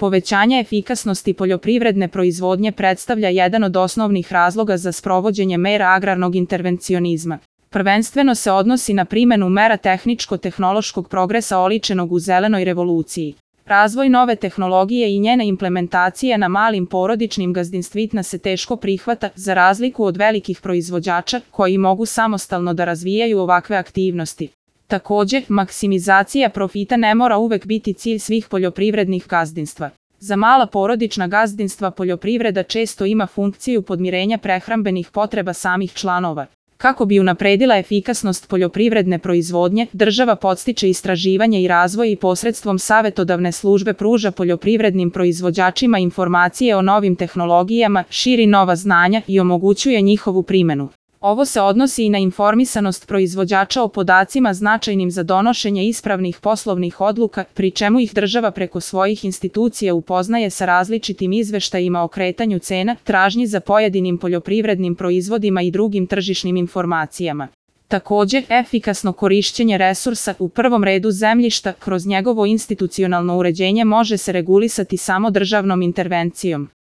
Povećanje efikasnosti poljoprivredne proizvodnje predstavlja jedan od osnovnih razloga za sprovođenje mera agrarnog intervencionizma. Prvenstveno se odnosi na primjenu mera tehničko-tehnološkog progresa oličenog u zelenoj revoluciji. Razvoj nove tehnologije i njena implementacija na malim porodičnim gazdinstvima se teško prihvata, za razliku od velikih proizvođača koji mogu samostalno da razvijaju ovakve aktivnosti. Također, maksimizacija profita ne mora uvek biti cilj svih poljoprivrednih gazdinstva. Za mala porodična gazdinstva poljoprivreda često ima funkciju podmirenja prehrambenih potreba samih članova. Kako bi unapredila efikasnost poljoprivredne proizvodnje, država podstiče istraživanje i razvoj i posredstvom savetodavne službe pruža poljoprivrednim proizvođačima informacije o novim tehnologijama, širi nova znanja i omogućuje njihovu primjenu. Ovo se odnosi i na informisanost proizvođača o podacima značajnim za donošenje ispravnih poslovnih odluka, pri čemu ih država preko svojih institucija upoznaje sa različitim izveštajima o kretanju cena, tražnji za pojedinim poljoprivrednim proizvodima i drugim tržišnim informacijama. Također, efikasno korišćenje resursa, u prvom redu zemljišta, kroz njegovo institucionalno uređenje može se regulisati samo državnom intervencijom.